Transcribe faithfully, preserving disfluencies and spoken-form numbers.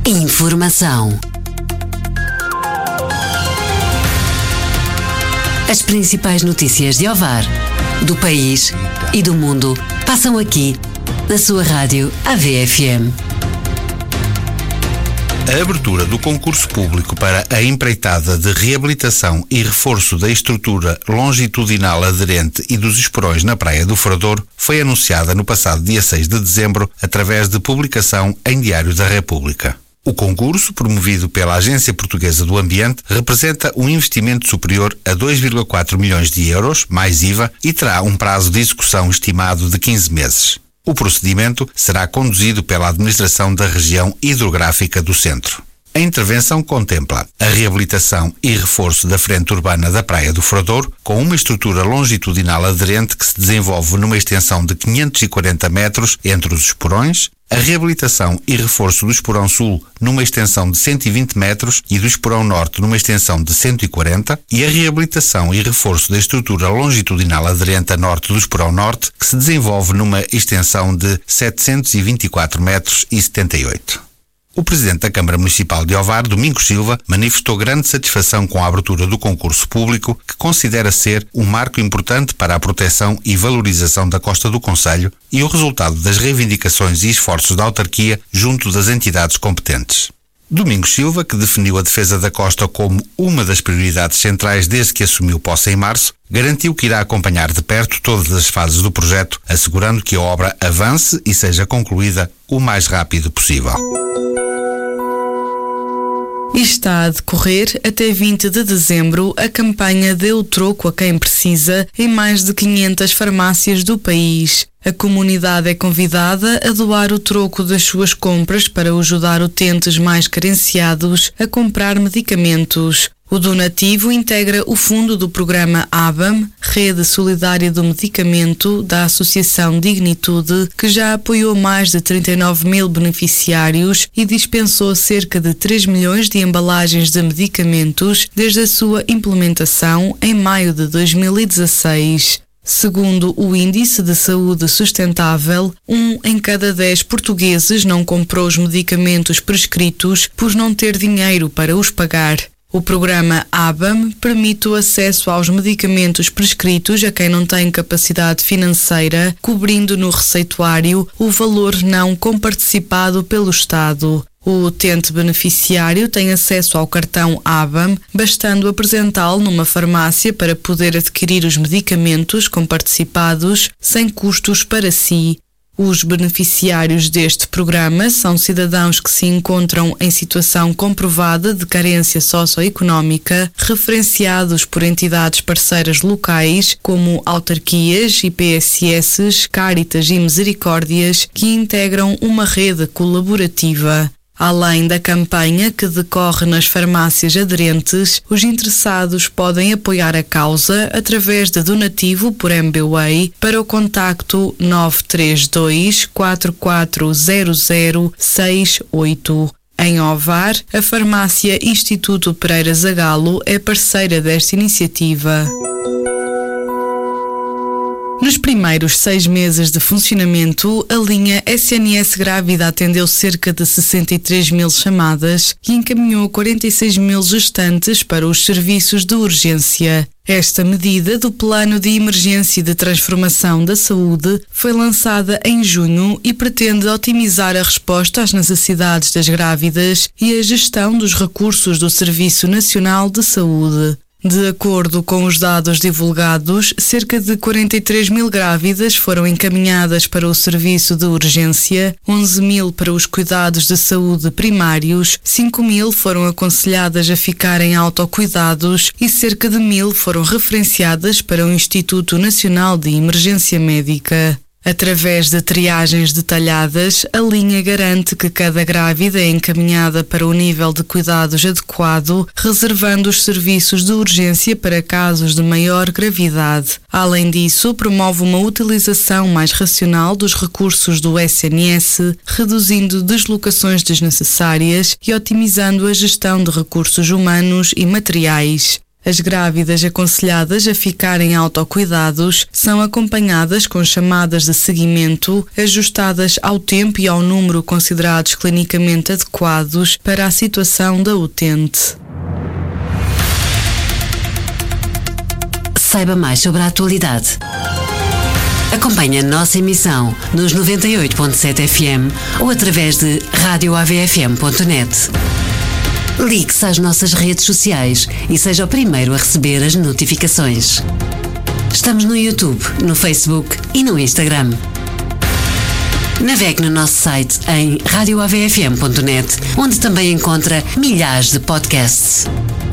Informação. As principais notícias de Ovar, do país e do mundo passam aqui na sua rádio A V F M. A abertura do concurso público para a empreitada de reabilitação e reforço da estrutura longitudinal aderente e dos esporões na Praia do Frador foi anunciada no passado dia seis de dezembro através de publicação em Diário da República. O concurso, promovido pela Agência Portuguesa do Ambiente, representa um investimento superior a dois vírgula quatro milhões de euros, mais I V A, e terá um prazo de execução estimado de quinze meses. O procedimento será conduzido pela Administração da Região Hidrográfica do Centro. A intervenção contempla a reabilitação e reforço da frente urbana da Praia do Frador, com uma estrutura longitudinal aderente que se desenvolve numa extensão de quinhentos e quarenta metros entre os esporões, a reabilitação e reforço do esporão sul numa extensão de cento e vinte metros e do esporão norte numa extensão de cento e quarenta e a reabilitação e reforço da estrutura longitudinal aderente a norte do esporão norte que se desenvolve numa extensão de setecentos e vinte e quatro metros e setenta e oito. O Presidente da Câmara Municipal de Ovar, Domingos Silva, manifestou grande satisfação com a abertura do concurso público, que considera ser um marco importante para a proteção e valorização da costa do concelho e o resultado das reivindicações e esforços da autarquia junto das entidades competentes. Domingos Silva, que definiu a defesa da costa como uma das prioridades centrais desde que assumiu posse em março, garantiu que irá acompanhar de perto todas as fases do projeto, assegurando que a obra avance e seja concluída o mais rápido possível. Está a decorrer até vinte de dezembro a campanha Dê o Troco a Quem Precisa em mais de quinhentas farmácias do país. A comunidade é convidada a doar o troco das suas compras para ajudar utentes mais carenciados a comprar medicamentos. O donativo integra o fundo do programa A B A M, Rede Solidária do Medicamento, da Associação Dignitude, que já apoiou mais de trinta e nove mil beneficiários e dispensou cerca de três milhões de embalagens de medicamentos desde a sua implementação em maio de dois mil e dezasseis. Segundo o Índice de Saúde Sustentável, um em cada dez portugueses não comprou os medicamentos prescritos por não ter dinheiro para os pagar. O programa A B A M permite o acesso aos medicamentos prescritos a quem não tem capacidade financeira, cobrindo no receituário o valor não comparticipado pelo Estado. O utente beneficiário tem acesso ao cartão A B A M, bastando apresentá-lo numa farmácia para poder adquirir os medicamentos comparticipados sem custos para si. Os beneficiários deste programa são cidadãos que se encontram em situação comprovada de carência socioeconómica, referenciados por entidades parceiras locais como autarquias, I P S S, Cáritas e Misericórdias, que integram uma rede colaborativa. Além da campanha que decorre nas farmácias aderentes, os interessados podem apoiar a causa através de donativo por M B W A Y para o contacto nove três dois, quatro quatro zero zero seis oito. Em Ovar, a farmácia Instituto Pereira Zagalo é parceira desta iniciativa. Nos primeiros seis meses de funcionamento, a linha S N S Grávida atendeu cerca de sessenta e três mil chamadas e encaminhou quarenta e seis mil gestantes para os serviços de urgência. Esta medida do Plano de Emergência e de Transformação da Saúde foi lançada em junho e pretende otimizar a resposta às necessidades das grávidas e a gestão dos recursos do Serviço Nacional de Saúde. De acordo com os dados divulgados, cerca de quarenta e três mil grávidas foram encaminhadas para o serviço de urgência, onze mil para os cuidados de saúde primários, cinco mil foram aconselhadas a ficar em autocuidados e cerca de mil foram referenciadas para o Instituto Nacional de Emergência Médica. Através de triagens detalhadas, a linha garante que cada grávida é encaminhada para o nível de cuidados adequado, reservando os serviços de urgência para casos de maior gravidade. Além disso, promove uma utilização mais racional dos recursos do S N S, reduzindo deslocações desnecessárias e otimizando a gestão de recursos humanos e materiais. As grávidas aconselhadas a ficarem em autocuidados são acompanhadas com chamadas de seguimento ajustadas ao tempo e ao número considerados clinicamente adequados para a situação da utente. Saiba mais sobre a atualidade. Acompanhe a nossa emissão nos noventa e oito ponto sete F M ou através de rádio a v f m ponto net. Ligue-se às nossas redes sociais e seja o primeiro a receber as notificações. Estamos no YouTube, no Facebook e no Instagram. Navegue no nosso site em rádio a v f m ponto net, onde também encontra milhares de podcasts.